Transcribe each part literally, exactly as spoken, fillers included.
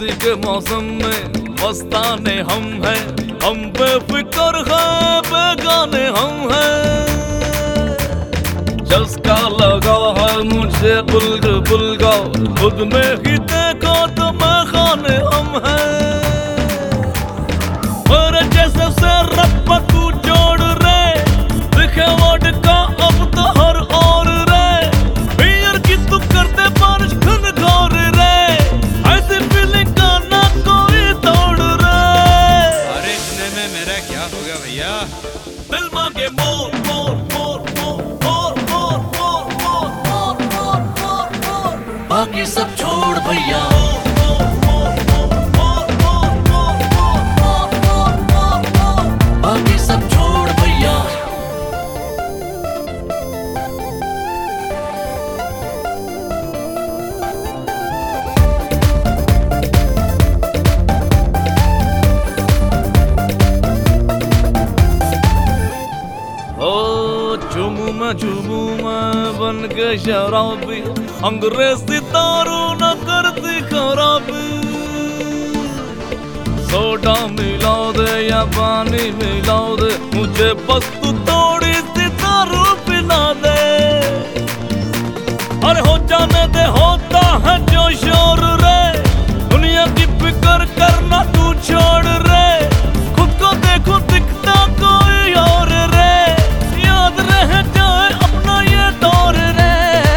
मस्ती के मौसम में मस्ताने हम हैं, हम बेफिक्र हैं, बेगाने हम हैं। चस्का लगा है मुझे बुल्ग बुल्गा, खुद में ही देखो तो मैं खाने हम हैं। मेरे जैसे से रब तू जोड़ रे, दिखे वर्ड का अब तो हर और रे। बियर की तू करते बारिश घन घोर रे, ऐसी फीलिंग का ना कोई तोड़ रे। अरे इतने में मेरा क्या हो गया भैया? दिल मांगे मोर मोर मोर मोर मोर मोर मोर मोर मोर मोर मोर, बाकी सब छोड़ भैया। बाकी सब छोड़ भैया। ओ चुमू मैं चुमू मैं बन के शराबी, अंग्रेजी दारू न करती खराबी। सोडा मिला दे या पानी मिला दे, मुझे बस तू थोड़ी सी दारू पिला दे। अरे हो जाने दे होता है जो शोर रे, दुनिया की फिक्र करना तू छोड़ रे। खुद को देखो दिखता कोई और रे, याद रह जाए अपना ये दौर रे।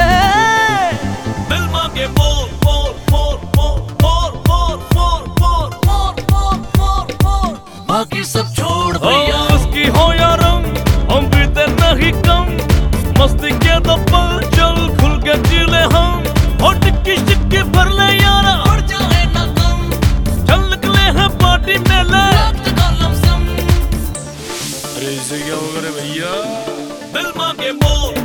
दिल मांगे मोर मोर मोर मोर मोर मोर मोर मोर मोर मोर मोर, बाकी सब छोड़ भैया। उसकी हो या रंग हम बीते नहीं कम, मस्ती के तो पल चल खुल के जी ले हम। और टिक्की शिक्की भर ले यारा, और जाए ना कम, चल निकले हैं पार्टी में ले लमसम। अरे इसे क्या हो गया रे भैया? दिल मांगे मोर